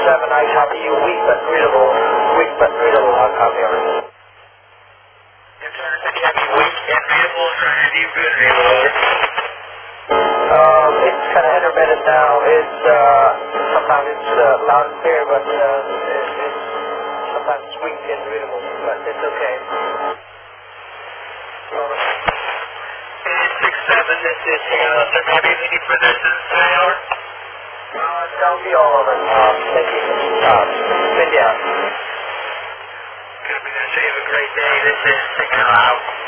I copy you. Weak but readable. Weak but readable. I'll copy everything. City, I mean weak and readable, or are you good readable? It's kind of intermittent now. Sometimes it's loud and clear, but sometimes it's weak and readable, but it's okay. 6-7, this is Sir Maybe we need further assistance today, over? That'll be all of it. Thank you. India. Good, we're going to say you have a great day. This is Signal out.